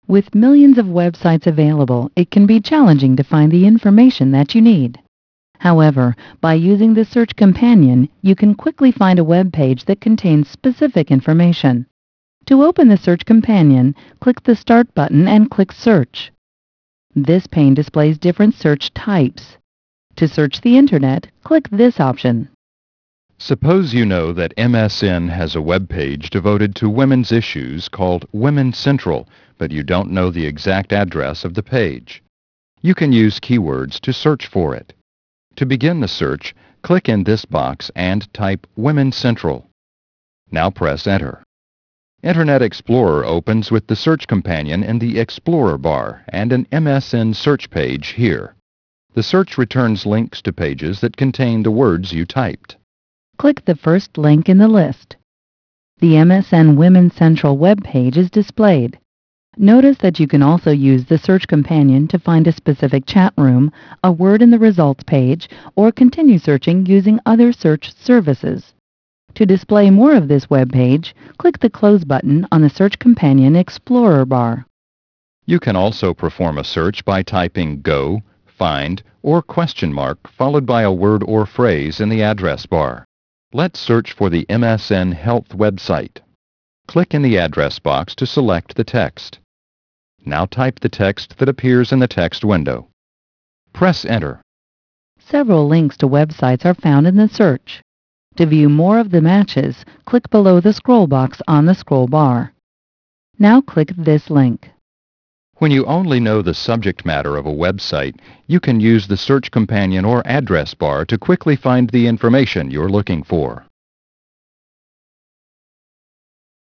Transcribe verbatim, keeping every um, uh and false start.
With millions of websites available, it can be challenging to find the information that you need. However, by using the Search Companion, you can quickly find a web page that contains specific information. To open the Search Companion, click the Start button and click Search. This pane displays different search types. To search the Internet, click this option. Suppose you know that M S N has a web page devoted to women's issues called Women Central, but you don't know the exact address of the page. You can use keywords to search for it. To begin the search, click in this box and type Women Central. Now press Enter. Internet Explorer opens with the Search Companion in the Explorer bar and an M S N search page here. The search returns links to pages that contain the words you typed. Click the first link in the list. The M S N Women Central web page is displayed. Notice that you can also use the Search Companion to find a specific chat room, a word in the results page, or continue searching using other search services. To display more of this web page, click the Close button on the Search Companion Explorer bar. You can also perform a search by typing Go, Find, or question mark followed by a word or phrase in the address bar. Let's search for the M S N Health website. Click in the address box to select the text. Now type the text that appears in the text window. Press Enter. Several links to websites are found in the search. To view more of the matches, click below the scroll box on the scroll bar. Now click this link. When you only know the subject matter of a website, you can use the Search Companion or address bar to quickly find the information you're looking for.